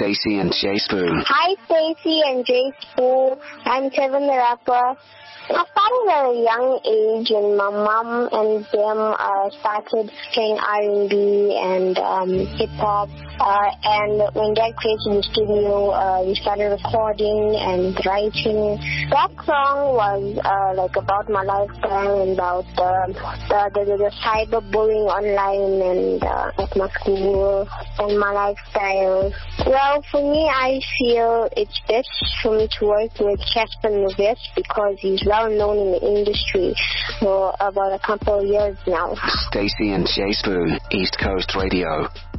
Stacey and Jay Spoon. Hi, Stacey and Jay Spoon. I'm Kevin the Rapper. I started at a young age, and my mom and them started playing R&B and hip-hop. And when Dad created the studio, we started recording and writing. That song was about my lifestyle and about the cyberbullying online and at my school and my lifestyle. Well, for me, I feel it's best for me to work with Casper Nyovest because he's well known in the industry for about a couple of years now. Stacey and Jay Spoon, East Coast Radio.